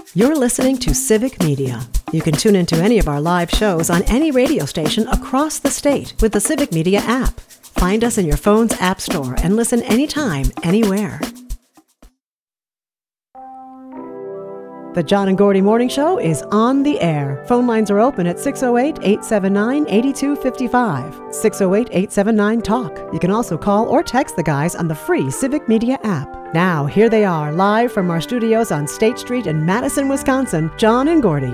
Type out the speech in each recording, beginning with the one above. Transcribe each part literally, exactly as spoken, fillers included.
You're listening to Civic Media. You can tune into any of our live shows on any radio station across the state with the Civic Media app. Find us in your phone's app store and listen anytime, anywhere. The John and Gordy Morning Show is on the air. Phone lines are open at six oh eight, eight seven nine, eight two five five, six oh eight, eight seven nine, talk. You can also call or text the guys on the free Civic Media app. Now, here they are, live from our studios on State Street in Madison, Wisconsin, John and Gordy.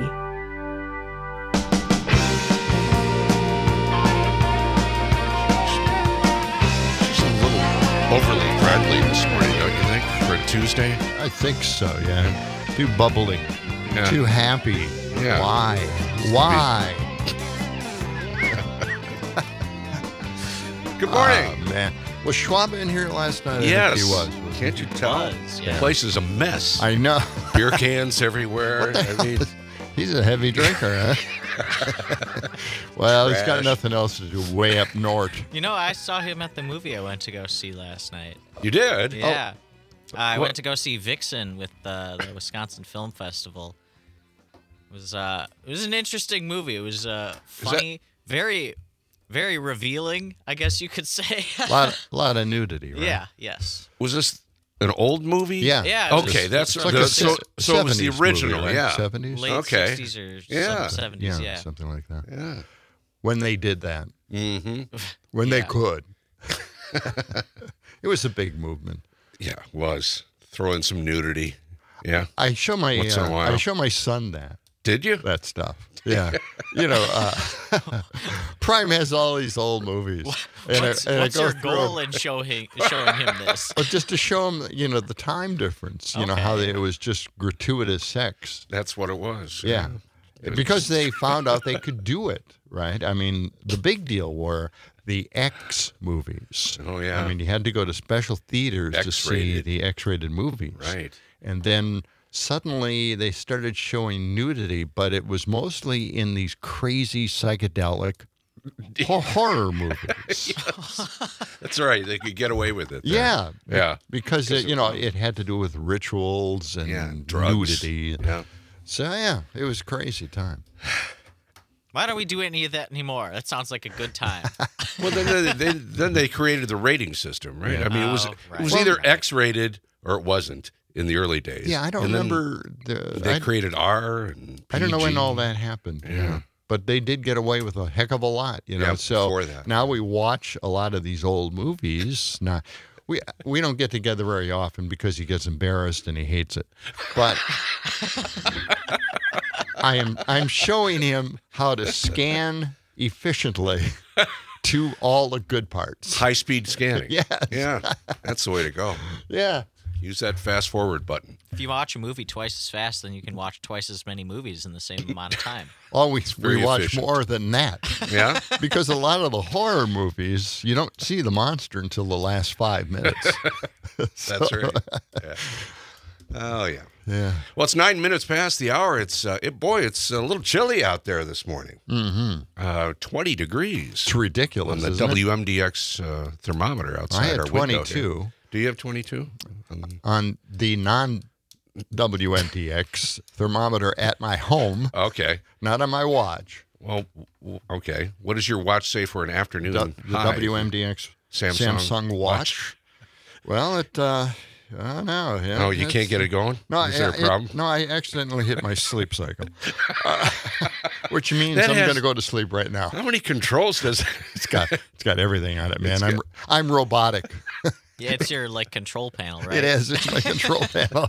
She's a little overly friendly this morning, don't you think, for a Tuesday? I think so, yeah. Too bubbly. Yeah. Too happy. Yeah. Why? Why? Good morning. Oh, man. Was Schwab in here last night? I Yes. think he was. wasn't Can't he? you tell? Was, yeah. The place is a mess. I know. Beer cans everywhere. What the I hell mean, is- He's a heavy drinker, huh? Well, he's got Trash. nothing else to do way up north. You know, I saw him at the movie I went to go see last night. you did? Yeah. I What- went to go see Vixen with uh, the Wisconsin Film Festival. It was uh, it was an interesting movie. It was uh, funny, very, very revealing, I guess you could say. A lot, lot of nudity, right? Yeah. Yes. Was this an old movie? Yeah. Yeah. it was Okay, just- that's it's like from a the so- six- so it was the seventies original, movie, right? yeah. seventies? late Okay. sixties or Yeah. seventies. Yeah, Yeah. something like that. Yeah. When they did that. Mm-hmm. When they Yeah. could. It was a big movement. Yeah, it was. Throw in some nudity. Yeah. I show my Once in a uh, while. I show my son that Did you? that stuff. Yeah, you know, uh, Prime has all these old movies, and What's, I, and what's I go your through goal them. in showing showing him this? But just to show him, you know, the time difference. You know how Okay. they, it was just gratuitous sex. That's what it was. Yeah, It was- because they found out they could do it. Right. I mean, the big deal were the X movies. Oh, yeah. I mean, you had to go to special theaters to see X-rated. the X-rated movies. Right. And then suddenly they started showing nudity, but it was mostly in these crazy psychedelic hor- horror movies. That's right. They could get away with it. then. Yeah. be- Yeah. Because, Because it, you know, it had to do with rituals and Yeah. Drugs. nudity. Yeah. So, yeah, it was a crazy time. Why don't we do any of that anymore? That sounds like a good time. Well, then they, they then they created the rating system, right? Yeah. I mean, it was Oh, it was right. either Right. X-rated or it wasn't in the early days. Yeah, I don't And then remember. The, They I, created R and I don't know when P G. all that happened. Yeah. But they did get away with a heck of a lot, you know. Yeah, so before that. now we watch a lot of these old movies. Now, we we don't get together very often because he gets embarrassed and he hates it. But I am I'm showing him how to scan efficiently to all the good parts. High-speed scanning. Yes. Yeah, that's the way to go. Yeah. Use that fast forward button. If you watch a movie twice as fast, then you can watch twice as many movies in the same amount of time. Always very we watch efficient. more than that. Yeah. Because a lot of the horror movies, you don't see the monster until the last five minutes. That's right. Yeah. Oh yeah. Yeah. Well, it's nine minutes past the hour. It's uh, it, boy, it's a little chilly out there this morning. Mm-hmm. Uh, Twenty degrees It's ridiculous. on the isn't W M D X uh, thermometer it? outside I had our window here. twenty-two Do you have twenty-two? Um, on the non W M D X thermometer at my home, okay. not on my watch. Well, w- okay. What does your watch say for an afternoon? Du- the high? W M D X Samsung Samsung watch. watch. Well, it. Uh, I don't know. Yeah, Oh, you it's- can't get it going? No, Is there a it- problem? no, I accidentally hit my sleep cycle, uh, which means That I'm has- going to go to sleep right now. How many controls does It's got it's got everything on it, man. It's I'm got- I'm robotic. Yeah, it's your like control panel, right? It is. It's my control panel.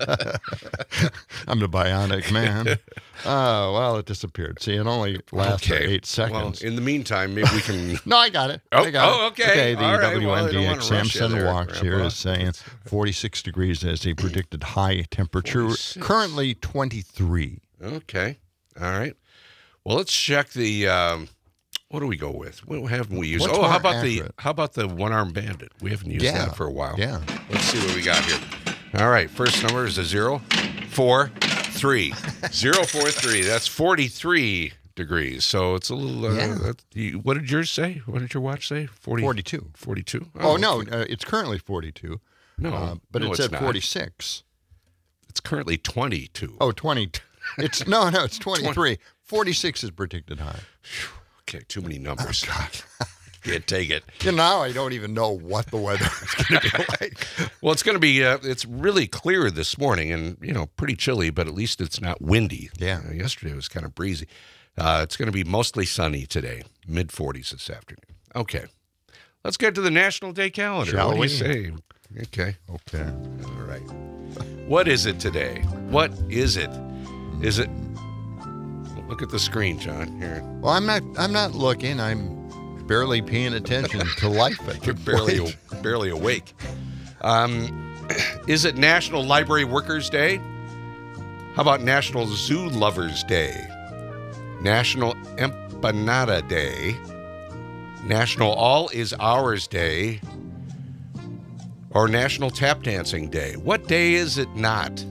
I'm the bionic man. Oh, well, it disappeared. See, it only lasts for Okay. eight seconds. Well, in the meantime, maybe we can. no, I got it. Oh, I got oh, it. okay. Okay, the All right. W Well, I M don't D wanna X rush you Samsung there, watch here Grandpa. is saying forty-six degrees as a predicted high temperature. forty-six. Currently twenty-three. Okay. All right. Well, let's check the. Um, what do we go with? What haven't we used? What's oh, how more about accurate? the how about the one arm bandit? We haven't used Yeah. that for a while. Yeah. Let's see what we got here. All right. First number is a zero, four, three, zero, four, three. That's forty-three degrees. So it's a little. Uh, Yeah. that- you- what did yours say? What did your watch say? forty, forty-two. forty-two. Oh, no, okay. uh, it's currently forty-two. No, uh, but no, it it's said not. forty-six. It's currently twenty-two. Oh, twenty. It's no, no, it's twenty-three. forty-six is predicted high. Okay, too many numbers. Can't take it. You know, now I don't even know what the weather is going to be like. Well, it's going to be, uh, it's really clear this morning and, you know, pretty chilly, but at least it's not windy. Yeah. Uh, yesterday was kind of breezy. Uh, it's going to be mostly sunny today, mid forties this afternoon. Okay. Let's get to the National Day calendar. Shall what do we? you say? Okay. Okay. All right. What is it today? What is it? Is it? Look at the screen, John. Here. Well, I'm not. I'm not looking. I'm barely paying attention to life at You're this barely point. barely awake. Um, is it National Library Workers Day? How about National Zoo Lovers Day? National Empanada Day? National All Is Ours Day? Or National Tap Dancing Day? What day is it not?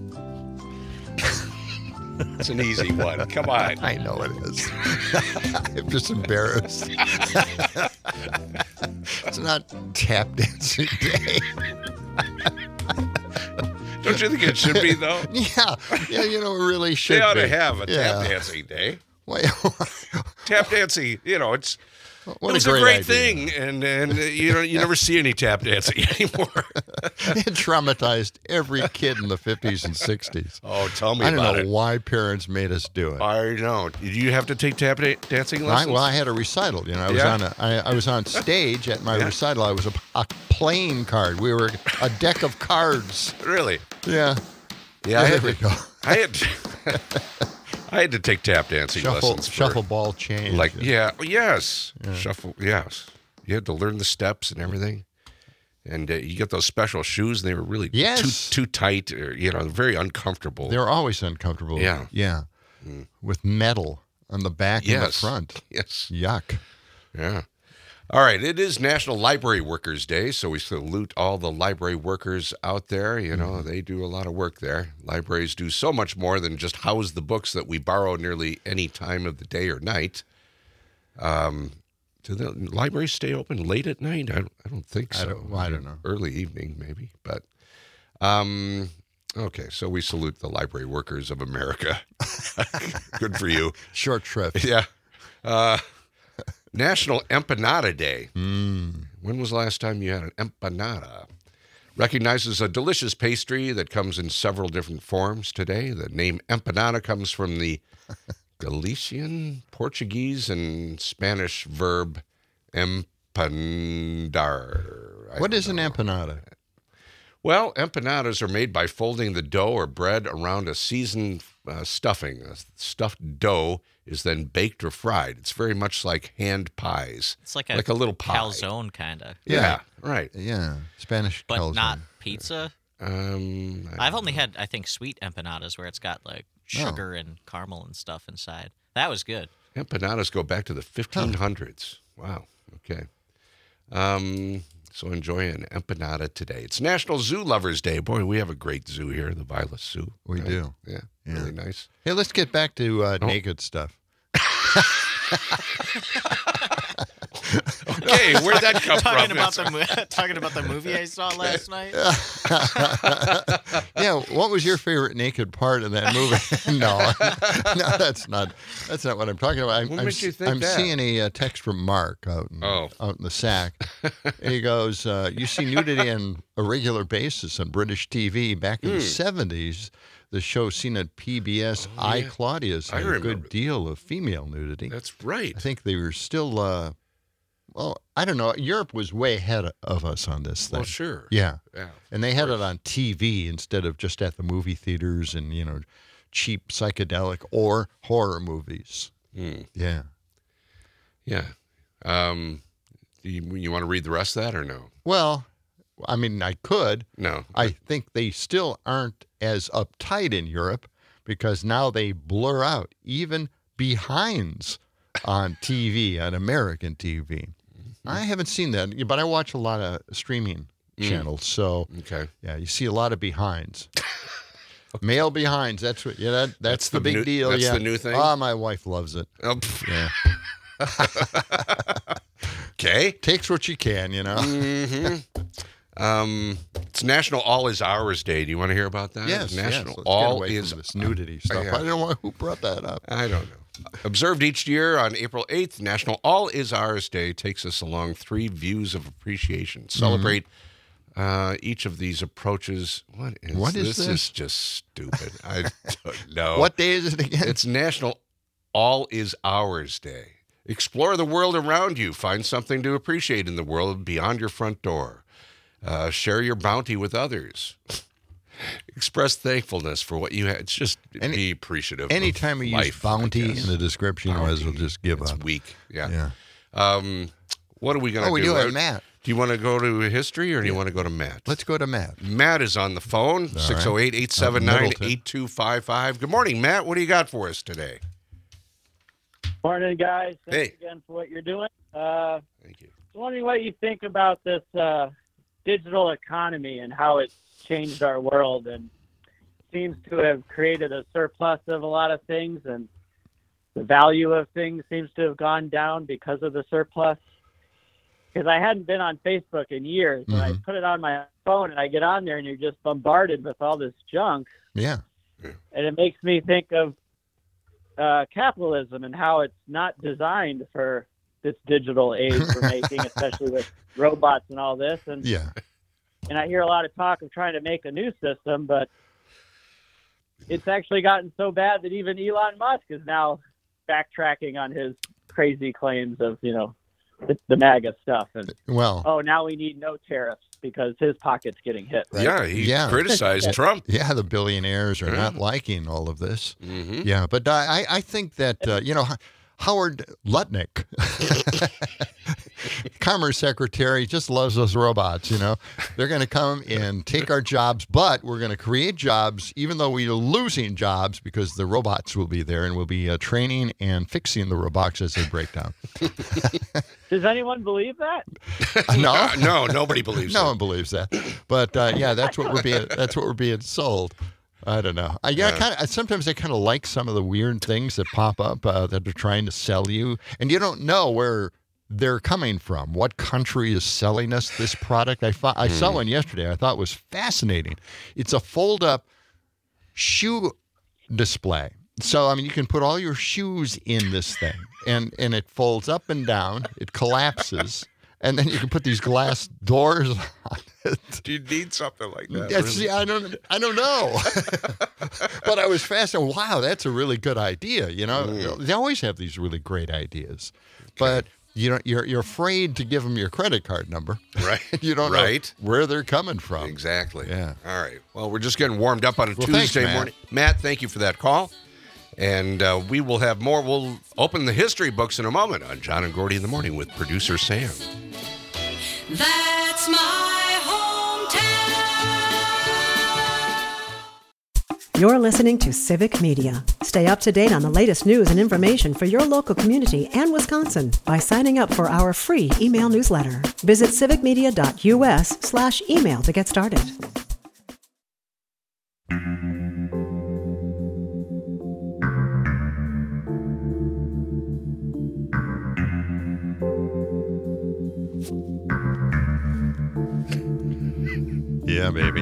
It's an easy one. Come on. I know it is. I'm just embarrassed. It's not tap dancing day. Don't you think it should be, though? Yeah, yeah. You know, it really should. They ought be. to have a Yeah. tap dancing day. Well, Tap dancing, you know, it's what it was a a great, great, idea. thing, and and uh, you know you never see any tap dancing anymore. It traumatized every kid in the fifties and sixties. Oh, tell me I don't about know it. why parents made us do it. I know. Did you have to take tap da- dancing I, lessons? well, I had a recital. You know, I was Yeah. on a, I, I was on stage at my Yeah. recital. I was a, a playing card. We were a deck of cards. Really? Yeah. Yeah, I there had we to, go. I had I had to take tap dancing Shuffle, lessons. for- shuffle ball change. Like yeah, yes, shuffle. Yes, you had to learn the steps and everything. And uh, you get those special shoes. They were really Yes. too too tight, or you know, very uncomfortable. They're always uncomfortable. Yeah. Yeah. With metal on the back and the Yes. front. Yes. Yuck. Yeah. All right. It is National Library Workers Day, so we salute all the library workers out there. You know, they do a lot of work there. Libraries do so much more than just house the books that we borrow nearly any time of the day or night. Um, do the libraries stay open late at night? I don't, I don't think I so. don't- well, I don't know. Early evening, maybe. But, um, okay. So we salute the library workers of America. Good for you. Short shrift. Yeah. Uh, National Empanada Day. Mm. When was the last time you had an empanada? Recognizes a delicious pastry that comes in several different forms today. The name empanada comes from the Galician, Portuguese, and Spanish verb empanadar. I What don't is an know. empanada? Well, empanadas are made by folding the dough or bread around a seasoned uh, stuffing. A stuffed dough is then baked or fried. It's very much like hand pies. It's like a, like a little pie. calzone kind of, Yeah, Yeah. right. Yeah. Spanish but calzone. not pizza. Um, I- I've only had, I think, sweet empanadas where it's got like sugar and caramel and stuff inside. That was good. empanadas go back to the fifteen hundreds. Wow. Okay. Um, so enjoy an empanada today. It's National Zoo Lovers Day. Boy, we have a great zoo here, the Vilas Zoo. We right? do. Yeah, Yeah. really nice. Hey, let's get back to Oh. uh, naked stuff. Okay, where'd that come talking from? about the mo- talking about the movie I saw last night. Yeah, what was your favorite naked part of that movie? no, no, that's not. That's not what I'm talking about. I'm, What I'm, makes you think I'm that? seeing a uh, text from Mark out in, Oh. out in the sack. And he goes, uh, "You see nudity on a regular basis on British T V back in the seventies. The show seen at P B S, I, yeah. Claudius, I had a remember. good deal of female nudity. That's right. I think they were still. Uh, well, I don't know. Europe was way ahead of us on this thing. Well, sure. Yeah. Yeah. And they had it on T V instead of just at the movie theaters and, you know, cheap psychedelic or horror movies. Hmm. Yeah. Yeah. Um, do you, you want to read the rest of that or no? Well, I mean, I could. No. I think they still aren't as uptight in Europe because now they blur out even behinds on T V, on American T V. I haven't seen that, but I watch a lot of streaming channels. So, Okay. yeah, you see a lot of behinds. Male behinds. That's what. Yeah, that, that's, That's the, the big new- deal. that's yeah. the new thing? Oh, my wife loves it. Oh, pff, Yeah, okay. takes what you can, you know. hmm Um, it's National All Is Ours Day. Do you want to hear about that? Yes, National yes. Let's All get away Is from this nudity stuff. Yeah. I don't know who brought that up. I don't know. Observed each year on April eighth, National All Is Ours Day takes us along three views of appreciation. Celebrate uh, each of these approaches. What is What is this? this? This is just stupid. I don't know. What day is it again? It's National All Is Ours Day. Explore the world around you. Find something to appreciate in the world beyond your front door. Uh, share your bounty with others. Express thankfulness for what you had. It's just Any- be appreciative. Anytime of we life, use bounty I guess. in the description, you might as well Bounty. just give it's up. weak. Yeah. Yeah. Um, what are we going to Oh, do? we do have Uh, Matt. Do you want to go to history or do you want to go to Matt? Let's go to Matt. Matt is on the phone, six oh eight, eight seven nine, eight two five five. Good morning, Matt. What do you got for us today? Morning, guys. Thanks Hey. again for what you're doing. Uh, Thank you. I was wondering what you think about this uh, digital economy and how it's changed our world and seems to have created a surplus of a lot of things, and the value of things seems to have gone down because of the surplus. Because I hadn't been on Facebook in years, and I Mhm. put it on my phone, and I get on there, and you're just bombarded with all this junk. Yeah. And it makes me think of uh, capitalism and how it's not designed for this digital age we're making, especially with robots and all this. And Yeah. and I hear a lot of talk of trying to make a new system, but it's actually gotten so bad that even Elon Musk is now backtracking on his crazy claims of, you know, the, the MAGA stuff. And, Well, oh, now we need no tariffs because his pocket's getting hit, right? Yeah, he Yeah. criticized Trump. yeah, the billionaires are Yeah. not liking all of this. Mm-hmm. Yeah, but I, I think that, uh, you know, H- Howard Lutnick, Commerce Secretary, just loves those robots, you know. They're going to come and take our jobs, but we're going to create jobs, even though we're losing jobs, because the robots will be there and we'll be uh, training and fixing the robots as they break down. Does anyone believe that? no, no, nobody believes no it. one believes that. But uh, yeah, that's what we're being. That's what we're being sold. I don't know. I yeah, Yeah. kind of. Sometimes I kind of like some of the weird things that pop up uh, that they're trying to sell you, and you don't know where they're coming from. What country is selling us this product? I thought I saw one yesterday. I thought was fascinating. It's a fold-up shoe display. So I mean, you can put all your shoes in this thing, and and it folds up and down. It collapses. And then you can put these glass doors on it. Do you need something like that? Yeah, really? see, I don't, I don't know. But I was fascinated. Wow, that's a really good idea. You know, Mm. they always have these really great ideas, but you know, you're you're afraid to give them your credit card number. Right. You don't Right. know where they're coming from. Exactly. Yeah. All right. Well, we're just getting warmed up on a Well, Tuesday thanks, Matt. morning. Matt, thank you for that call. And uh, we will have more. We'll open the history books in a moment on John and Gordy in the Morning with producer Sam. That's my hometown. You're listening to Civic Media. Stay up to date on the latest news and information for your local community and Wisconsin by signing up for our free email newsletter. Visit civicmedia.us slash email to get started. Yeah, baby.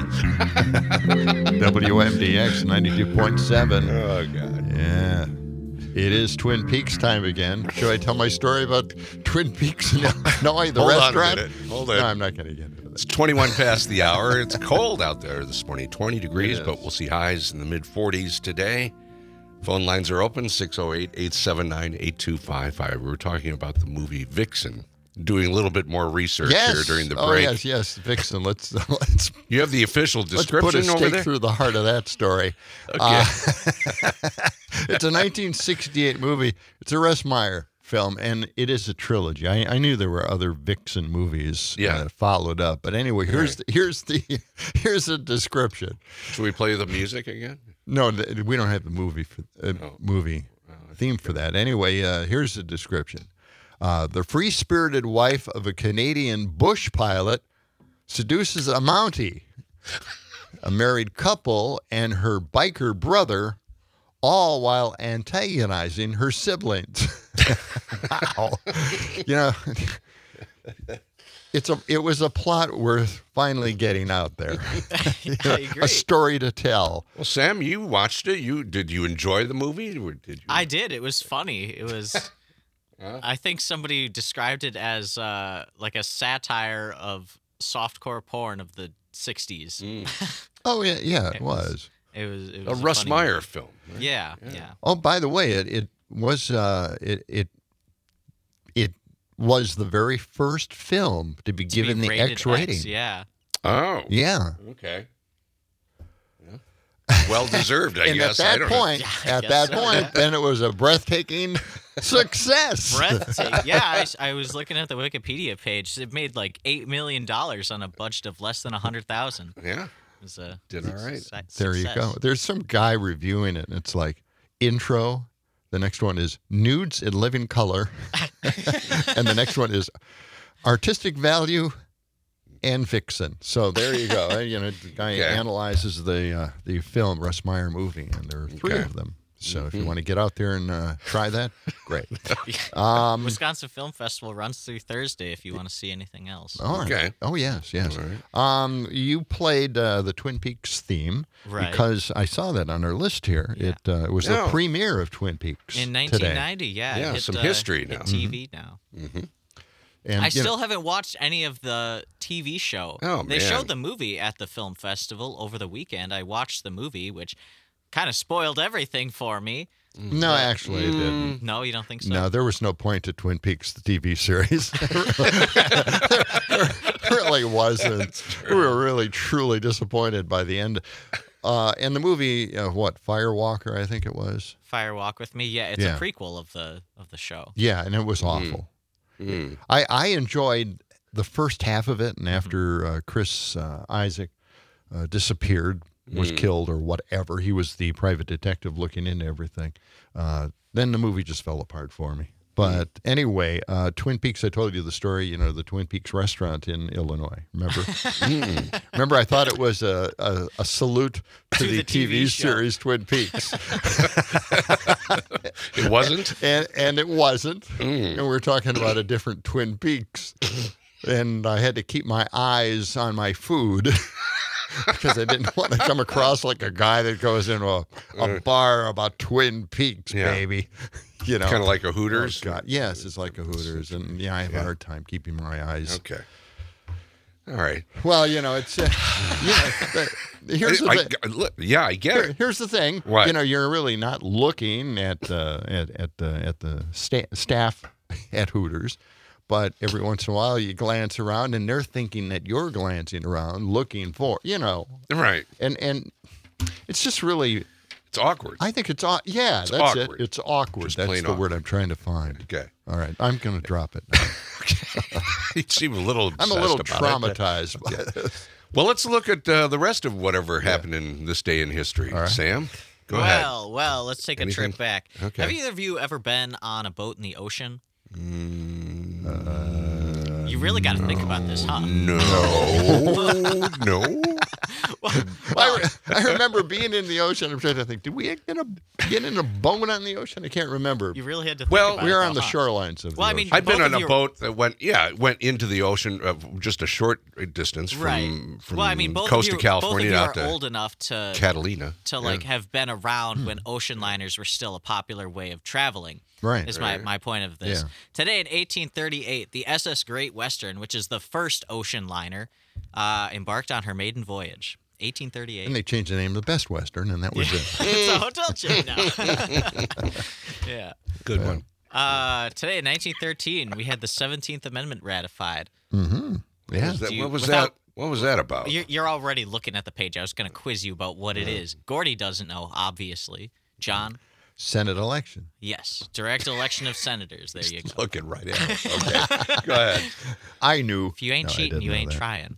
W M D X ninety-two point seven. Oh, God. Yeah. It is Twin Peaks time again. Should I tell my story about Twin Peaks in Illinois, the Hold on a restaurant? minute. Hold on. No, I'm not going to get into It's that. twenty-one past the hour. It's cold out there this morning, twenty degrees, It but is. we'll see highs in the mid forties today. Phone lines are open, six oh eight, eight seven nine, eight two five five. We were talking about the movie Vixen, doing a little bit more research Yes. here during the break. Oh, yes, yes. Vixen, let's, let's You have the official Let's put description a over stake there? through the heart of that story. Okay. Uh, it's a nineteen sixty-eight movie. It's a Russ Meyer film, and it is a trilogy. I, I knew there were other Vixen movies Yeah. uh, followed up, but anyway, here's the, here's the here's the description. Should we play the music again? No, th- we don't have the movie for uh, Oh. movie theme for that. Anyway, uh, here's the description. Uh, the free-spirited wife of a Canadian bush pilot seduces a Mountie, a married couple, and her biker brother, all while antagonizing her siblings. Wow. You know, it's a it was a plot worth finally getting out there. I agree. A story to tell. Well, Sam, you watched it. You did you enjoy the movie? Or did you? I did. It was funny. It was. Huh? I think somebody described it as uh, like a satire of softcore porn of the sixties. Mm. Oh yeah, yeah, it, It was. was- It was. It A was Russ funny Meyer movie. film. right? Yeah, yeah. Oh, by the way, it it was uh it it it was the very first film to be To given be the rated X rating. yeah. Oh. Yeah. Okay. Yeah. Well deserved, I and guess. at I that don't know. point, Yeah, I at guess that so. point, then it was a breathtaking success. Breathtaking. Yeah, I, s- I was looking at the Wikipedia page. It made like eight million dollars on a budget of less than a hundred thousand. Yeah. It was a Did all right. su- There you success. go. There's some guy reviewing it, and it's like intro. The next one is nudes in living color, and the next one is artistic value and vixen. So there you go. Uh, you know, the guy Okay. analyzes the uh, the film Russ Meyer movie, and there are three Okay. of them. So if you Mhm. want to get out there and uh, try that, great. Um, Wisconsin Film Festival runs through Thursday if you want to see anything else. all right. Okay. Oh yes, yes. All right. Um, you played uh, the Twin Peaks theme Right. because I saw that on our list here. Yeah. It uh, it was Yeah. the premiere of Twin Peaks In today. nineteen ninety, yeah. it Yeah, hit, some uh, history hit now. T V now. Mm-hmm. And, I you know, still haven't watched any of the T V show. Oh, They man. showed the movie at the film festival over the weekend. I watched the movie, which kind of spoiled everything for me. no, actually, it didn't. No, you don't think so? No, there was no point to Twin Peaks, the T V series. there really wasn't. We were really, truly disappointed by the end. Uh, and the movie, uh, what, Firewalker, I think it was? Fire Walk with Me. Yeah, it's Yeah. a prequel of the of the show. Yeah, and it was awful. Mm. I, I enjoyed the first half of it, and after uh, Chris uh, Isaac uh, disappeared, was Mm. killed or whatever, he was the private detective looking into everything, uh, then the movie just fell apart for me. But anyway, uh, Twin Peaks, I told you the story, you know, the Twin Peaks restaurant in Illinois. Remember? Mm. Remember, I thought it was a, a, a salute to, To the, the T V, T V show. series Twin Peaks. It wasn't? and and it wasn't. Mm. And we were talking about a different Twin Peaks. And I had to keep my eyes on my food because I didn't want to come across like a guy that goes into a, a bar about Twin Peaks, Yeah. baby. You know, Kind of like a Hooters? Oh, God. Yes, it's like a Hooters, and yeah, I have Yeah. a hard time keeping my eyes. Okay. All right. Well, you know, it's uh, you know, the, here's the I- thing. I- look, yeah, I get Here, it. here's the thing. What? You know, you're really not looking at uh, at at the at the sta- staff at Hooters, but every once in a while you glance around and they're thinking that you're glancing around looking for, you know, Right. and and it's just really. It's awkward. I think it's au- yeah, It's that's awkward. it. It's awkward. Just That's plain the word awkward. I'm trying to find. Okay. All right, I'm going to drop it. Now. You seem a little I'm obsessed a little about it. traumatized by this. Well, let's look at uh, the rest of whatever happened in this day in history. All right. Sam, go ahead. well, well, let's take a Anything? trip back. Okay. Have either of you ever been on a boat in the ocean? Mm, You really got to think about this, huh? no. no. I, re- I remember being in the ocean. I'm trying to think. Did we get a get in a boat on the ocean? I can't remember. You really had to think Well, about We it, are though, on the huh? shorelines of the Well, I mean, ocean. I've been Both on of a you- boat that went, yeah, went into the ocean, uh, just a short distance from, Right. from well, I mean, both coast of you, of California both of you out are to old enough to Catalina. to Yeah. like have been around when ocean liners were still a popular way of traveling. Right. Is my, Right. my point of this. Yeah. Today in eighteen thirty-eight, the S S Great Western, which is the first ocean liner, uh, embarked on her maiden voyage. eighteen thirty-eight. And they changed the name to Best Western, and that was it. It's a hotel chain now. yeah. Good one. Uh, today in nineteen thirteen, we had the seventeenth Amendment ratified. Mm-hmm. Yeah. Was that- Do you- what was without- that? What was that about? You're, you're already looking at the page. I was going to quiz you about what it is. Gordy doesn't know, obviously. John? Senate election. Yes. Direct election of senators. There you go. Looking right at it. Okay. Go ahead. I knew. If you ain't No, I cheating, didn't you know ain't that. trying.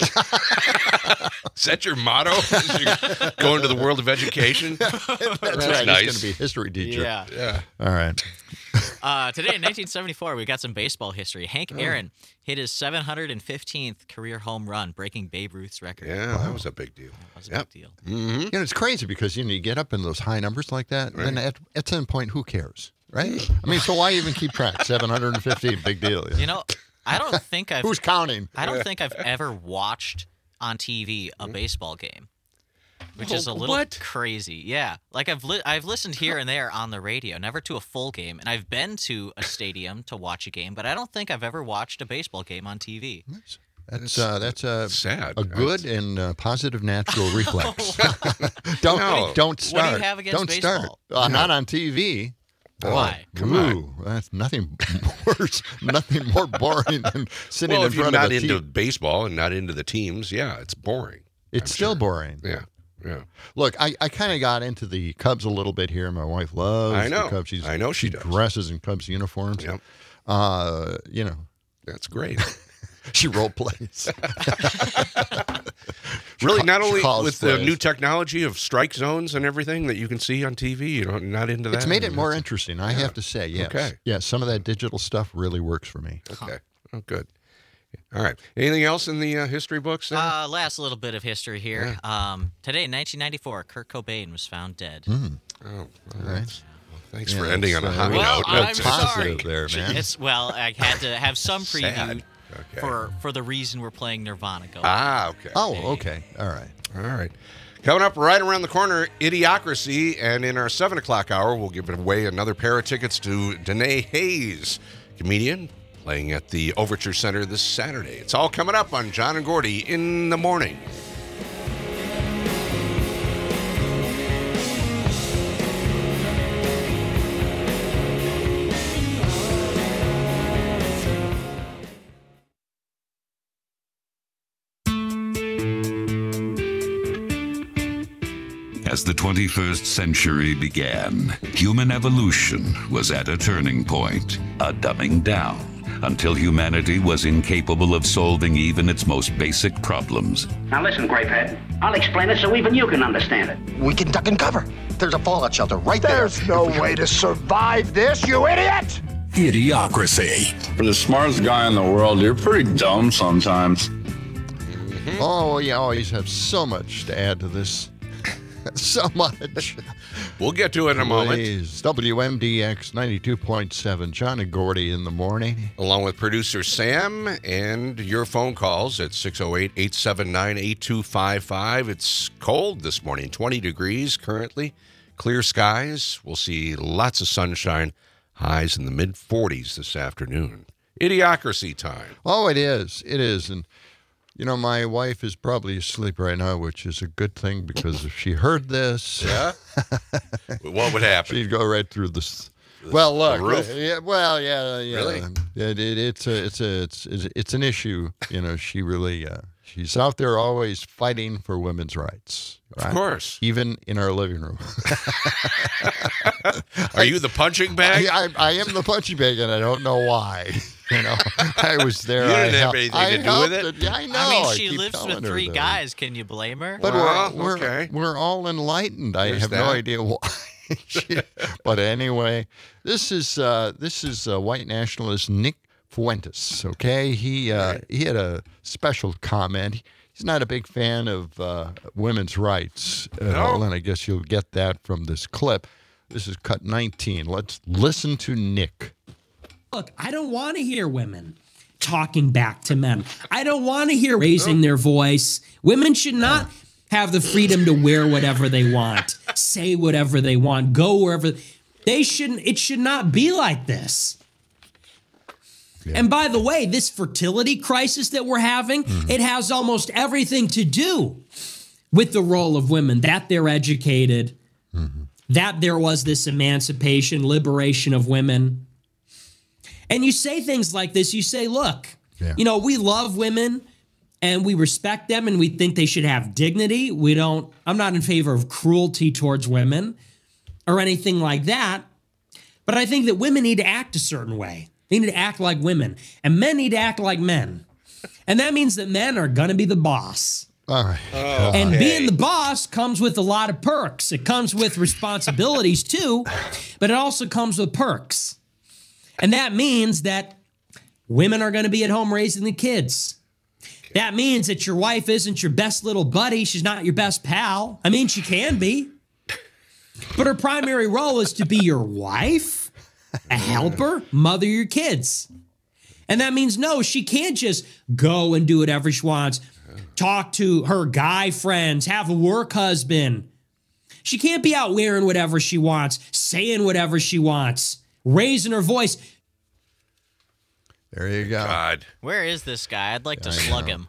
Is that your motto? Is you're going to the world of education? That's, That's right. nice. He's going to be a history teacher. Yeah. Yeah. All right. Uh, today in nineteen seventy-four, we got some baseball history. Hank Oh. Aaron hit his seven hundred fifteenth career home run, breaking Babe Ruth's record. Yeah, that was a big deal. That was a Yep. big deal. Mm-hmm. You know, it's crazy because, you know, you get up in those high numbers like that, and then Right. at, at some point, who cares? Right? I mean, so why even keep track? seven hundred fifty, big deal. You know, I don't think I've. Who's counting? I don't think I've ever watched on T V a baseball game, which is a little What? crazy. Yeah, like I've li- I've listened here and there on the radio, never to a full game, and I've been to a stadium to watch a game, but I don't think I've ever watched a baseball game on T V. That's uh, that's a sad. a good and uh, positive natural reflex. don't No. don't start. What do you have against don't baseball? start. Uh, Not on T V. Boy, Why? Come ooh, that's nothing worse, nothing more boring than sitting Well, in if you're front not of a into T V. baseball and not into the teams, yeah, it's boring. It's I'm still sure. boring. Yeah, yeah. Look, I, I kind of got into the Cubs a little bit here. My wife loves I know. the Cubs. She's, I know she does. dresses in Cubs uniforms. Yep. Uh, you know, That's great. she role plays. Really, not only Cosplays. with the new technology of strike zones and everything that you can see on T V, you know, not into that. It's made it more That's- interesting, I have to say. Yes. Okay. Yeah, some of that digital stuff really works for me. Okay. Oh, good. All right. Anything else in the uh, history books there? Uh, last little bit of history here. Um, today, in nineteen ninety-four, Kurt Cobain was found dead. oh, well, Right. that's- well, thanks Yeah, for ending on a it's, high uh, Well, note. I'm That's- sorry. positive there, man. It's well, I had to have some preview Sad. Okay. for for the reason we're playing Nirvana. Go. Ah, okay. Oh, okay. All right. All right. Coming up right around the corner, Idiocracy. And in our seven o'clock hour, we'll give away another pair of tickets to Danae Hayes, comedian, playing at the Overture Center this Saturday. It's all coming up on John and Gordy in the morning. As the twenty-first century began, human evolution was at a turning point, a dumbing down, until humanity was incapable of solving even its most basic problems. Now listen, Grapehead. I'll explain it so even you can understand it. We can duck and cover. There's a fallout shelter right there. There's no way to survive this, you idiot! Idiocracy. For the smartest guy in the world, you're pretty dumb sometimes. Oh, you always have so much to add to this. So much. We'll get to it in a moment. Please. W M D X ninety-two point seven. John and Gordy in the morning. Along with producer Sam and your phone calls at six oh eight, eight seven nine, eight two five five. It's cold this morning, twenty degrees currently. Clear skies. We'll see lots of sunshine. Highs in the mid forties this afternoon. Idiocracy time. Oh, it is. It is. And, you know, my wife is probably asleep right now, which is a good thing because if she heard this, Yeah? What would happen? she'd go right through this. Well, look. roof? Yeah, well, yeah, yeah. Really? It, it, it's a, it's a, it's, it's, it's an issue. You know, she really, uh, she's out there always fighting for women's rights. Right? Of course. Even in our living room. Are you the punching bag? I, I, I am the punching bag, and I don't know why. You know, I was there. You didn't I have helped- anything I to do helped with it. Yeah, I know. I mean, I she keep lives telling with her three that. guys. Can you blame her? But Well, we're, we're, okay. we're all enlightened. I There's have no that. idea why. She- but anyway, this is uh, this is uh, white nationalist Nick Fuentes. Okay, he uh, he had a special comment. He's not a big fan of uh, women's rights at No. all, and I guess you'll get that from this clip. This is cut nineteen. Let's listen to Nick. Look, I don't want to hear women talking back to men. I don't want to hear raising their voice. Women should not have the freedom to wear whatever they want, say whatever they want, go wherever. They shouldn't, it should not be like this. And by the way, this fertility crisis that we're having, it has almost everything to do with the role of women, that they're educated, that there was this emancipation, liberation of women. And you say things like this, you say, look, Yeah. you know, we love women and we respect them and we think they should have dignity. We don't, I'm not in favor of cruelty towards women or anything like that. But I think that women need to act a certain way. They need to act like women and men need to act like men. And that means that men are going to be the boss. All right. And being the boss comes with a lot of perks. It comes with responsibilities too, but it also comes with perks. And that means that women are going to be at home raising the kids. That means that your wife isn't your best little buddy. She's not your best pal. I mean, she can be. But her primary role is to be your wife, a helper, mother your kids. And that means, no, she can't just go and do whatever she wants, talk to her guy friends, have a work husband. She can't be out wearing whatever she wants, saying whatever she wants, raising her voice. There you go. God. Where is this guy? I'd like to I slug know. him.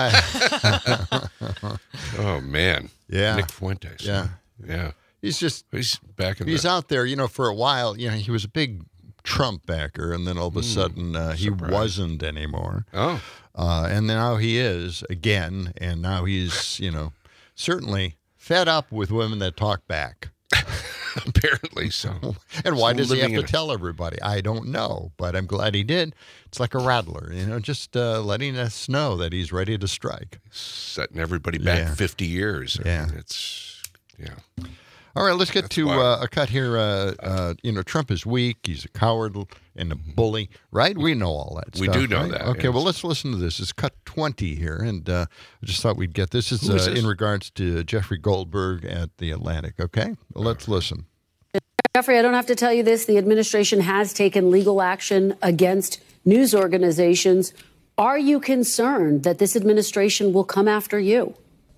Oh, man. Yeah. Nick Fuentes. Yeah. Yeah. He's just, he's back in He's the... out there, you know, for a while. You know, he was a big Trump backer, and then all of a mm, sudden uh, he wasn't anymore. Oh. Uh, and now he is again, and now he's, you know, certainly fed up with women that talk back. Apparently so. And why does he have to a... tell everybody? I don't know, but I'm glad he did. It's like a rattler, you know, just uh, letting us know that he's ready to strike. Setting everybody back yeah. fifty years. I yeah. mean, it's, yeah. All right, let's get That's to uh, a cut here. Uh, uh, you know, Trump is weak. He's a coward and a bully, right? We know all that we stuff. We do know right? that. Okay, yes. well, let's listen to this. It's cut twenty here, and uh, I just thought we'd get this. It's uh, is this? in regards to Jeffrey Goldberg at The Atlantic, okay? Well, let's listen. Jeffrey, I don't have to tell you this. The administration has taken legal action against news organizations. Are you concerned that this administration will come after you?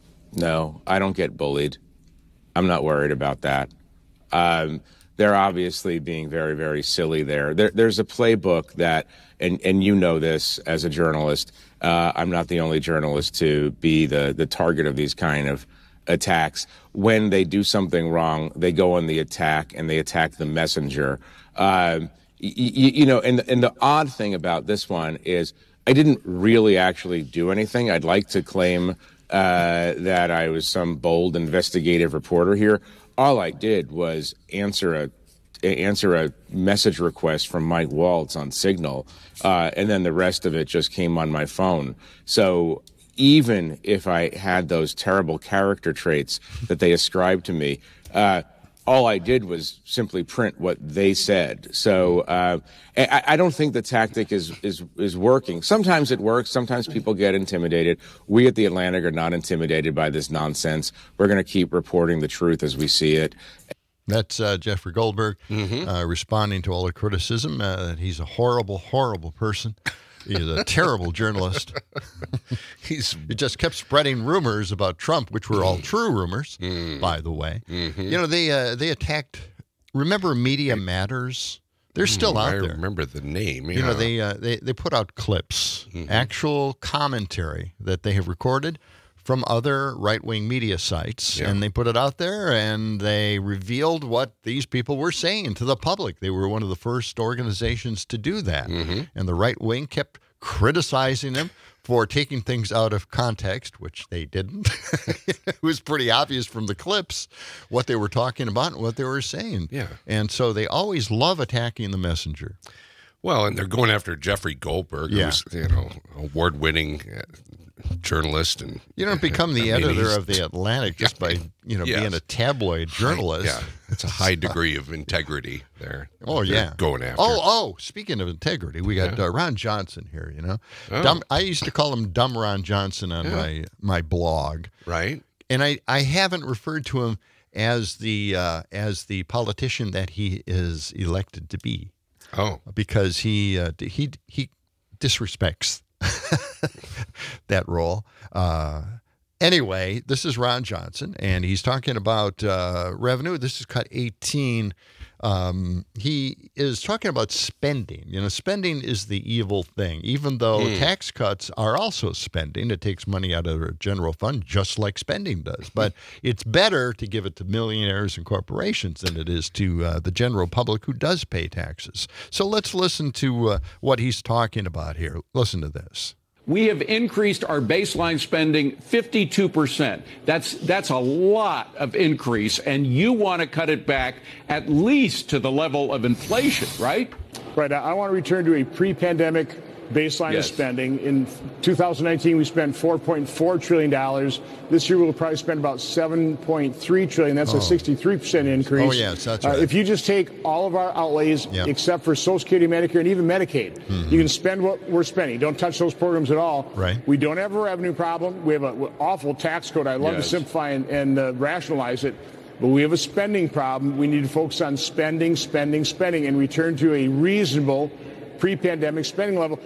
No, I don't get bullied. I'm not worried about that. Um, they're obviously being very, very silly there. there. There's a playbook that, and, and you know this as a journalist, uh, I'm not the only journalist to be the, the target of these kind of attacks. When they do something wrong, they go on the attack and they attack the messenger. Um, y- y- you know, and, and the odd thing about this one is I didn't really actually do anything. I'd like to claim uh, that I was some bold investigative reporter here. All I did was answer a answer a message request from Mike Waltz on Signal, uh, and then the rest of it just came on my phone. So even if I had those terrible character traits that they ascribed to me, uh, all I did was simply print what they said. So uh, I, I don't think the tactic is, is is working. Sometimes it works. Sometimes people get intimidated. We at The Atlantic are not intimidated by this nonsense. We're going to keep reporting the truth as we see it. That's uh, Jeffrey Goldberg mm-hmm. uh, responding to all the criticism uh, that he's a horrible, horrible person. He's a terrible journalist. He's he just kept spreading rumors about Trump, which were all true rumors, mm. by the way. Mm-hmm. You know, they uh, they attacked. Remember, Media Matters? They're still mm, out I there. I remember the name. Yeah. You know, they uh, they they put out clips, mm-hmm. actual commentary that they have recorded from other right-wing media sites, yeah. and they put it out there, and they revealed what these people were saying to the public. They were one of the first organizations to do that, mm-hmm. and the right wing kept criticizing them for taking things out of context, which they didn't. It was pretty obvious from the clips what they were talking about and what they were saying. Yeah. And so they always love attacking the messenger. Well, and they're going after Jeffrey Goldberg, yeah. who's, you know, award-winning journalist, and you don't become the I mean, editor of The Atlantic just by you know yes. being a tabloid journalist. Yeah, it's a high degree of integrity there. Oh yeah, going after. Oh oh, speaking of integrity, we got yeah. uh, Ron Johnson here. You know, oh. dumb, I used to call him Dumb Ron Johnson on yeah. my my blog. Right, and I I haven't referred to him as the uh, as the politician that he is elected to be. Oh, because he uh, he he disrespects that role. Uh, anyway, this is Ron Johnson, and he's talking about uh, revenue. This is cut eighteen. Um, he is talking about spending. You know, spending is the evil thing, even though mm. tax cuts are also spending. It takes money out of the general fund, just like spending does. But it's better to give it to millionaires and corporations than it is to uh, the general public who does pay taxes. So let's listen to uh, what he's talking about here. Listen to this. We have increased our baseline spending fifty-two percent. That's that's a lot of increase, and you want to cut it back at least to the level of inflation, right? Right. I want to return to a pre-pandemic baseline yes. of spending. In two thousand nineteen, we spent four point four trillion dollars. This year, we'll probably spend about seven point three trillion dollars. That's oh. a sixty-three percent increase. Oh, yes, that's right. Uh, if you just take all of our outlays, yep. except for Social Security, Medicare, and even Medicaid, mm-hmm. you can spend what we're spending. Don't touch those programs at all. Right. We don't have a revenue problem. We have an awful tax code. I love yes. to simplify and, and uh, rationalize it. But we have a spending problem. We need to focus on spending, spending, spending, and return to a reasonable pre-pandemic spending level.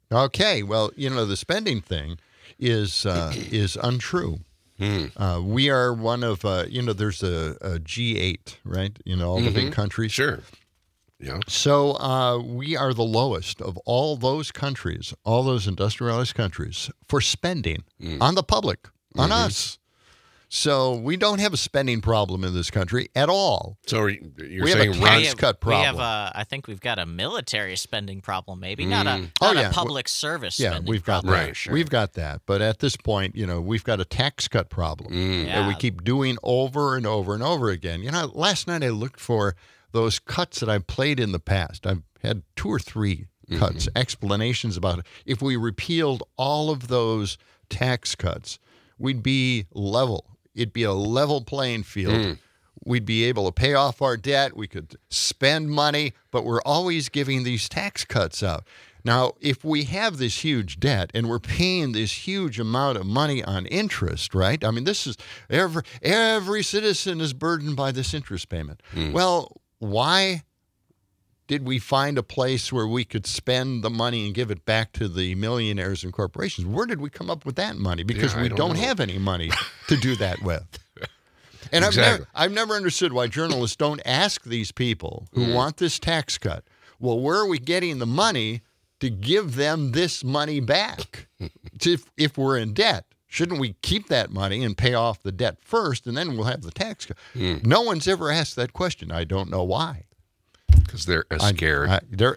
Okay, well, you know, the spending thing is uh, is untrue. Hmm. Uh, we are one of, uh, you know, there's a, a G eight, right? You know, all the Mm-hmm. big countries. Sure. Yeah. So uh, we are the lowest of all those countries, all those industrialized countries, for spending Mm. on the public, on Mhm. us. So we don't have a spending problem in this country at all. So you're we saying have a Ron- tax cut problem. We have a, I think we've got a military spending problem, maybe not a Mm. not Oh, yeah. a public service. Yeah, spending we've got problem, that. for sure. We've got that. But at this point, you know, we've got a tax cut problem Mm. that we Yeah. keep doing over and over and over again. You know, last night I looked for those cuts that I've played in the past. I've had two or three cuts, Mm-hmm. explanations about it. If we repealed all of those tax cuts, we'd be level. It'd be a level playing field. Mm. We'd be able to pay off our debt. We could spend money, but we're always giving these tax cuts out. Now, if we have this huge debt and we're paying this huge amount of money on interest, right? I mean, this is every every citizen is burdened by this interest payment. Mm. Well, why did we find a place where we could spend the money and give it back to the millionaires and corporations? Where did we come up with that money? Because Yeah, I we don't don't know. have any money to do that with. And I've Exactly. never, I've never understood why journalists don't ask these people who Mm. want this tax cut, well, where are we getting the money to give them this money back if, if we're in debt? Shouldn't we keep that money and pay off the debt first, and then we'll have the tax cut? Mm. No one's ever asked that question. I don't know why. Because they're uh, I- scared. I- they're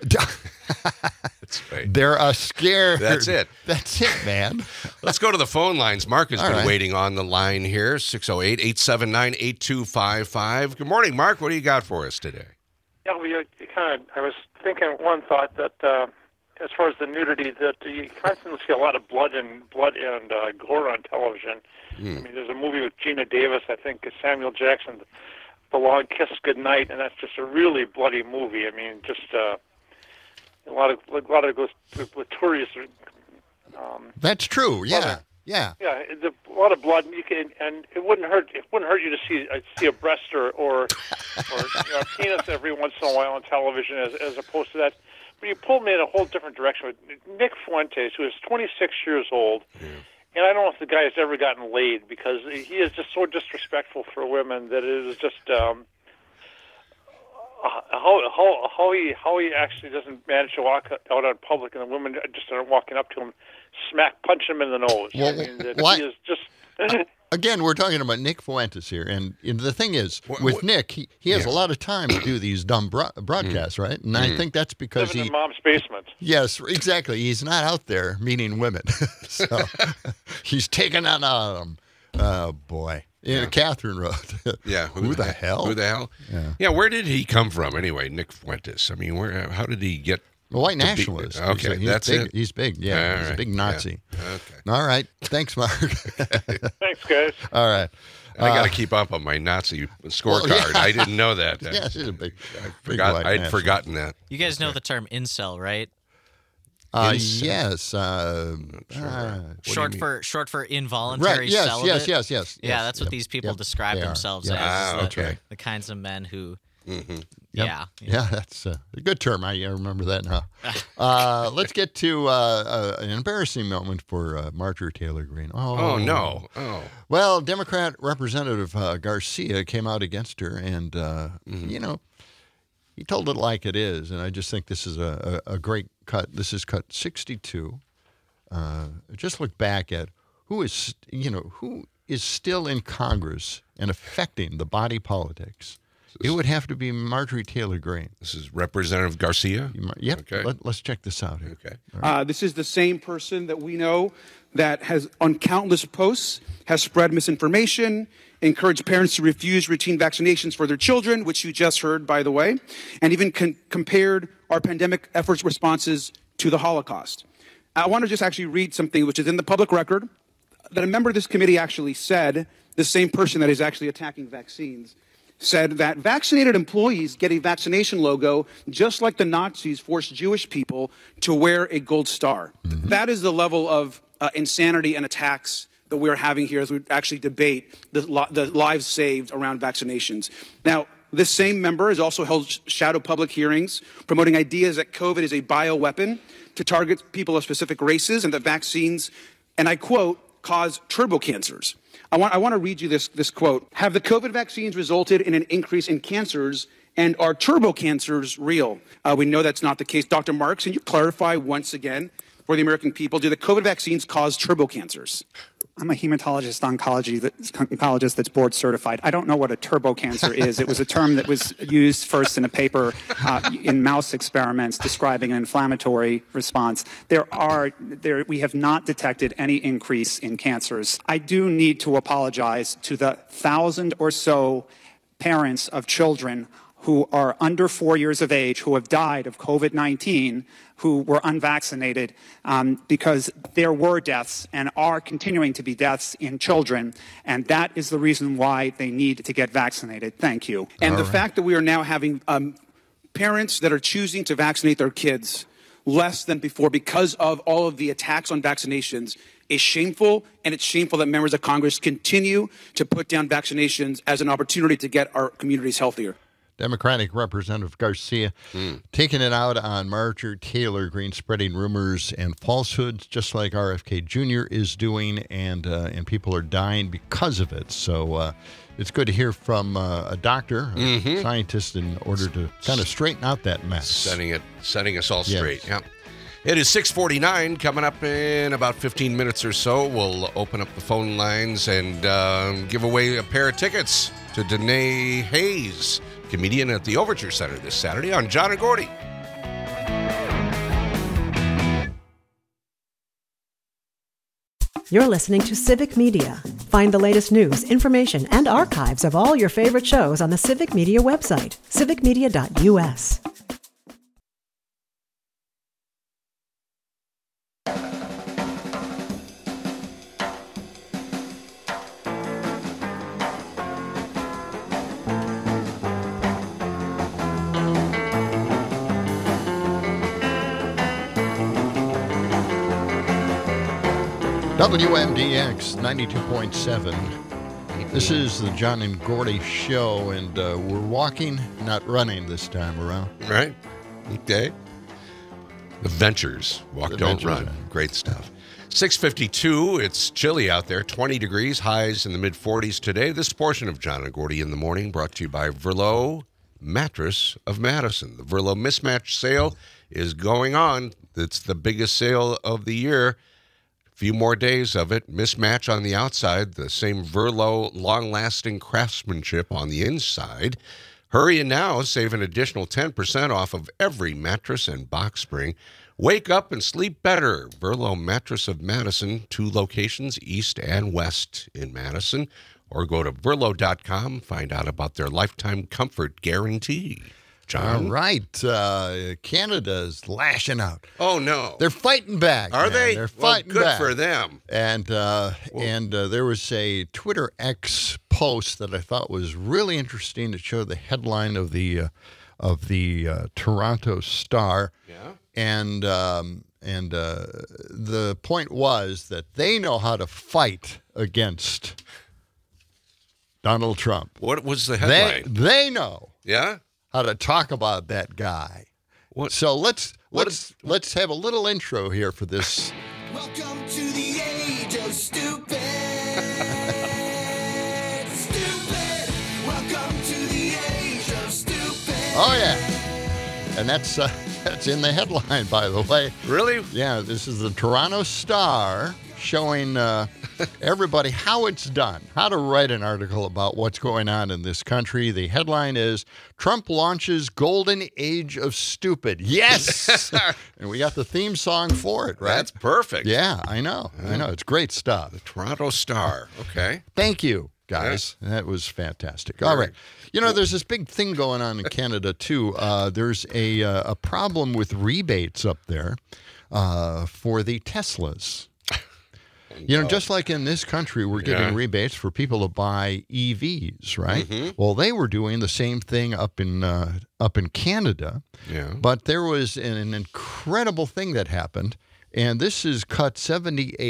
That's right. they're uh, scared. That's it. That's it, man. Let's go to the phone lines. Mark has All been right. waiting on the line here, six oh eight, eight seven nine, eight two five five. Good morning, Mark. What do you got for us today? Yeah, well, you, you kind of. I was thinking one thought that uh, as far as the nudity, that you constantly see a lot of blood and blood and uh, gore on television. Mm. I mean, there's a movie with Gina Davis, I think, Samuel Jackson, The Long Kiss Goodnight, and that's just a really bloody movie. I mean, just uh, a lot of a lot of those with tourists. Um, That's true. Yeah. Yeah. Yeah, the, a lot of blood. You can, and it wouldn't hurt. It wouldn't hurt you to see uh, see a breast or or, or you know, a penis every once in a while on television, as as opposed to that. But you pulled me in a whole different direction with Nick Fuentes, who is twenty-six years old, and I don't know if the guy has ever gotten laid because he is just so disrespectful for women that it is just. Um, How, how how he how he actually doesn't manage to walk out on public and the women just aren't walking up to him, smack punch him in the nose. Well, I mean, that why- he is just. Again, we're talking about Nick Fuentes here, and, and the thing is, What- with what- Nick, he, he has Yeah. a lot of time to do these dumb bro- broadcasts, right? And I Mm. think that's because Living he, in mom's basement. yes, exactly. He's not out there meeting women, so he's taking on them. Oh boy, yeah, Catherine wrote. Yeah. Who the hell? Who the hell? Yeah. Yeah, where did he come from anyway, Nick Fuentes? I mean, where? How did he get... A white to be- nationalist. Okay, he's, that's big, it. He's big. Yeah, All he's a right, big yeah. Nazi. Okay. All right. Thanks, Mark. Thanks, guys. All right. I got Uh, to keep up on my Nazi scorecard. yeah. I didn't know that. Yeah, she's a big, I big forgot. white I'd nationalist. forgotten that. You guys know the term incel, right? Uh, Incel. yes. Uh, Sure. uh, What do you Short mean? for short for involuntary Right, yes, celibate. yes, yes, yes, Yeah, yes, that's what yep, these people yep, describe they are, themselves yep. as. Ah, the, okay. the kinds of men who. Mm-hmm. Yep. Yeah. Yeah, that's uh, a good term. I, I remember that now. uh, let's get to uh, uh, an embarrassing moment for uh, Marjorie Taylor Greene. Oh, Oh, no. Oh. Well, Democrat Representative uh, Garcia came out against her, and, uh, Mm-hmm. you know, he told it like it is. And I just think this is a, a, a great cut. This is cut sixty-two. Uh, just look back at who is, you know, who is still in Congress and affecting the body politics. It would have to be Marjorie Taylor Greene. This is Representative Garcia? Yep. Okay. Let, let's check this out here. Okay. Uh, this is the same person that we know that has, on countless posts, has spread misinformation, encouraged parents to refuse routine vaccinations for their children, which you just heard, by the way, and even con- compared our pandemic efforts responses to the Holocaust. I want to just actually read something which is in the public record that a member of this committee actually said, the same person that is actually attacking vaccines, said that vaccinated employees get a vaccination logo just like the Nazis forced Jewish people to wear a gold star. Mm-hmm. That is the level of uh, insanity and attacks that we're having here as we actually debate the, the lives saved around vaccinations. Now, This same member has also held shadow public hearings promoting ideas that COVID is a bioweapon to target people of specific races and that vaccines, and I quote, cause turbocancers. I want, I want to read you this, this quote. Have the COVID vaccines resulted in an increase in cancers, and are turbocancers real? Uh, we know that's not the case. Doctor Marks, can you clarify once again for the American people, do the COVID vaccines cause turbocancers? I'm a hematologist oncology that, oncologist that's board certified. I don't know what a turbocancer is. It was a term that was used first in a paper uh, in mouse experiments describing an inflammatory response. There are, there, we have not detected any increase in cancers. I do need to apologize to the thousand or so parents of children who are under four years of age who have died of COVID nineteen, who were unvaccinated, um, because there were deaths and are continuing to be deaths in children, and that is the reason why they need to get vaccinated. Thank you. And All the right. fact that we are now having um, parents that are choosing to vaccinate their kids less than before because of all of the attacks on vaccinations is shameful, and it's shameful that members of Congress continue to put down vaccinations as an opportunity to get our communities healthier. Democratic Representative Garcia mm. taking it out on Marjorie Taylor Greene, spreading rumors and falsehoods, just like R F K Junior is doing, and uh, and people are dying because of it. So uh, it's good to hear from uh, a doctor, a mm-hmm. scientist, in order to kind of straighten out that mess. Setting it, setting us all Yes. straight. Yeah. It is six forty-nine. Coming up in about fifteen minutes or so, we'll open up the phone lines and uh, give away a pair of tickets to Danae Hayes, comedian at the Overture Center this Saturday on John and Gordy. You're listening to Civic Media. Find the latest news, information, and archives of all your favorite shows on the Civic Media website, civic media dot u s. W M D X ninety-two point seven. This is the John and Gordy Show, and uh, we're walking, not running this time around. Right. Okay. The Ventures. Walk, The don't Ventures, run. yeah. Great stuff. six fifty-two. It's chilly out there. twenty degrees. Highs in the mid forties today. This portion of John and Gordy in the Morning brought to you by Verlo Mattress of Madison. The Verlo Mismatch sale is going on. It's the biggest sale of the year. Few more days of it. Mismatch on the outside, the same Verlo long-lasting craftsmanship on the inside. Hurry in now, save an additional ten percent off of every mattress and box spring. Wake up and sleep better. Verlo Mattress of Madison, two locations, east and west in Madison. Or go to verlo dot com, find out about their lifetime comfort guarantee. John? All right. Uh, Canada's lashing out. Oh, no. They're fighting back. Are man. they? They're Well, fighting good back. for them. And uh, and uh, there was a Twitter X post that I thought was really interesting to show the headline of the uh, of the uh, Toronto Star. Yeah. And um, and uh, the point was that they know how to fight against Donald Trump. What was the They, headline? they know. Yeah? How to talk about that guy. What? So let's What let's let's have a little intro here for this. Welcome to the age of stupid. Stupid. Welcome to the age of stupid. Oh yeah, and that's uh, that's in the headline, by the way. Really? Yeah, this is the Toronto Star showing uh, everybody how it's done, how to write an article about what's going on in this country. The headline is, Trump launches Golden Age of Stupid. Yes! And we got the theme song for it, right? That's perfect. Yeah, I know. I know. It's great stuff. The Toronto Star. Okay. Thank you, guys. Yeah. That was fantastic. All right. You know, there's this big thing going on in Canada, too. Uh, there's a, uh, a problem with rebates up there uh, for the Teslas. You know, just like in this country, we're giving Yeah. rebates for people to buy E Vs, right? Mhm. Well, they were doing the same thing up in uh, up in Canada. Yeah. But there was an, an incredible thing that happened, and this is cut seventy-eight.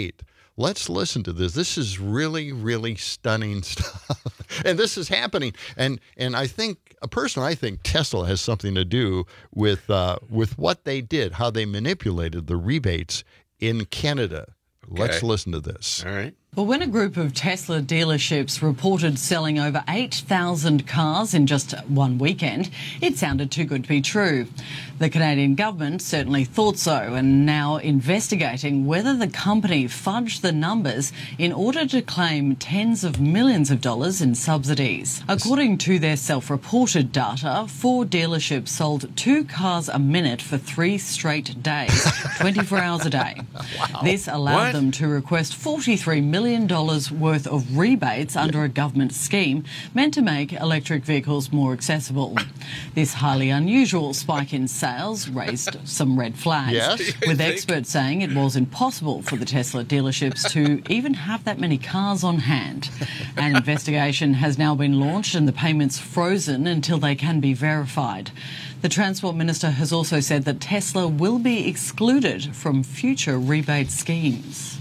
Let's listen to this. This is really, really stunning stuff. And this is happening. And and I think, personally, I think Tesla has something to do with uh, with what they did, how they manipulated the rebates in Canada. Okay. Let's listen to this. All right. Well, when a group of Tesla dealerships reported selling over eight thousand cars in just one weekend, it sounded too good to be true. The Canadian government certainly thought so and now investigating whether the company fudged the numbers in order to claim tens of millions of dollars in subsidies. According to their self-reported data, four dealerships sold two cars a minute for three straight days, twenty-four hours a day. Wow. This allowed what? them to request forty-three million dollars worth of rebates under a government scheme meant to make electric vehicles more accessible. This highly unusual spike in sales raised some red flags, yes, with experts saying it was impossible for the Tesla dealerships to even have that many cars on hand. An investigation has now been launched and the payments frozen until they can be verified. The Transport Minister has also said that Tesla will be excluded from future rebate schemes.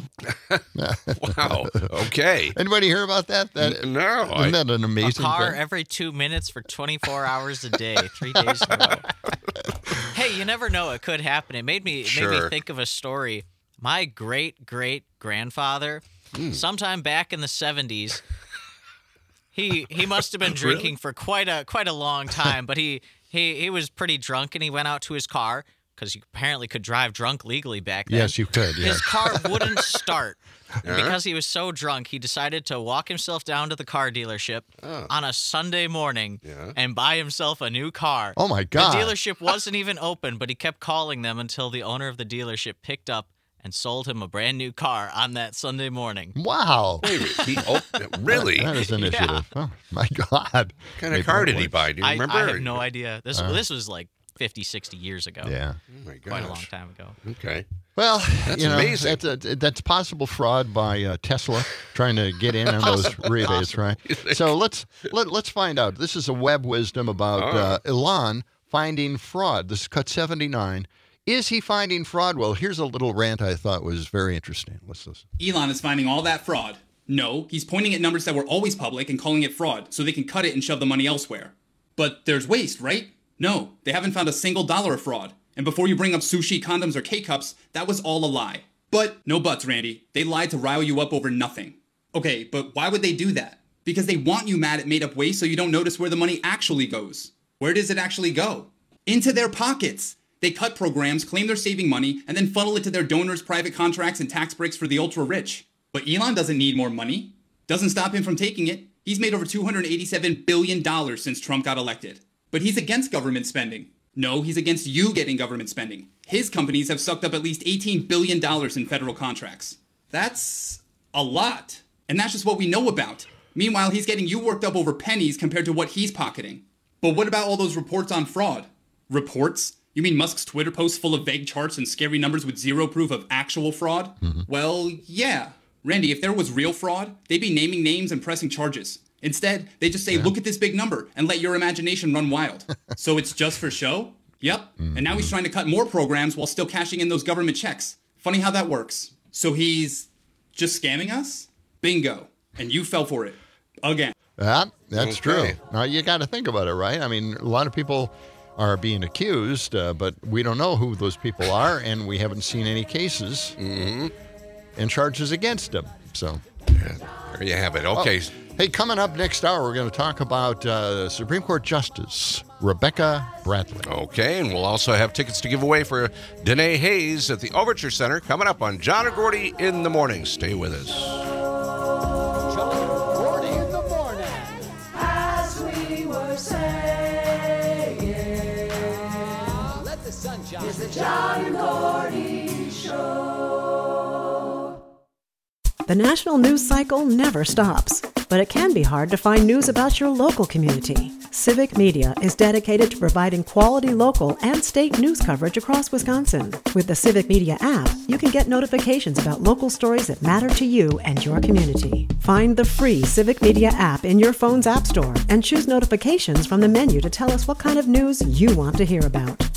Wow. Okay. Anybody hear about that? that no. Isn't that an amazing A car thing? every two minutes for twenty-four hours a day, three days in a row. Hey, you never know. It could happen. It made me, it Sure. made me think of a story. My great-great-grandfather, Mm. sometime back in the seventies, he he must have been drinking Really? for quite a quite a long time, but he, he, he was pretty drunk, and he went out to his car, because you apparently could drive drunk legally back then. Yes, you could. Yes. His car wouldn't start. Uh-huh. Because he was so drunk, he decided to walk himself down to the car dealership Oh. on a Sunday morning Yeah. and buy himself a new car. Oh, my God. The dealership wasn't even open, but he kept calling them until the owner of the dealership picked up and sold him a brand new car on that Sunday morning. Wow. Wait, he, oh, really? That is initiative. Yeah. Oh, my God. What kind of car did he buy? Do you I, remember? I have no idea. This Uh. this was like fifty, sixty years ago. Yeah. Oh, my gosh. Quite a long time ago. Okay. Well, That's you know, amazing. That's, a, that's possible fraud by uh, Tesla trying to get in on those rebates, right? So let's let, let's find out. This is a web wisdom about Oh. uh, Elon finding fraud. This is cut seventy-nine. Is he finding fraud? Well, here's a little rant I thought was very interesting. Let's listen. Elon is finding all that fraud. No, he's pointing at numbers that were always public and calling it fraud so they can cut it and shove the money elsewhere. But there's waste, right? No, they haven't found a single dollar of fraud. And before you bring up sushi, condoms, or K-cups, that was all a lie. But no buts, Randy. They lied to rile you up over nothing. Okay, but why would they do that? Because they want you mad at made-up waste so you don't notice where the money actually goes. Where does it actually go? Into their pockets. They cut programs, claim they're saving money, and then funnel it to their donors, private contracts, and tax breaks for the ultra-rich. But Elon doesn't need more money. Doesn't stop him from taking it. He's made over two hundred eighty-seven billion dollars since Trump got elected. But he's against government spending. No, he's against you getting government spending. His companies have sucked up at least eighteen billion dollars in federal contracts. That's a lot. And that's just what we know about. Meanwhile, he's getting you worked up over pennies compared to what he's pocketing. But what about all those reports on fraud? Reports? You mean Musk's Twitter posts full of vague charts and scary numbers with zero proof of actual fraud? Mm-hmm. Well, yeah. Randy, if there was real fraud, they'd be naming names and pressing charges. Instead, they just say, yeah. look at this big number and let your imagination run wild. So it's just for show? Yep. Mm-hmm. And now he's trying to cut more programs while still cashing in those government checks. Funny how that works. So he's just scamming us? Bingo. And you fell for it. Again. Yeah, that's Okay. true. Now, you got to think about it, right? I mean, a lot of people are being accused, uh, but we don't know who those people are, and we haven't seen any cases Mm-hmm. and charges against them. So, Yeah, there you have it. Okay. Oh, hey, coming up next hour, we're going to talk about uh, Supreme Court Justice Rebecca Bradley. Okay, and we'll also have tickets to give away for Danae Hayes at the Overture Center coming up on John and Gordy in the morning. Stay with us. Gordy in the morning, as we were saying. Let the sun shine. It's the John and Gordy Show. The national news cycle never stops, but it can be hard to find news about your local community. Civic Media is dedicated to providing quality local and state news coverage across Wisconsin. With the Civic Media app, you can get notifications about local stories that matter to you and your community. Find the free Civic Media app in your phone's app store and choose notifications from the menu to tell us what kind of news you want to hear about.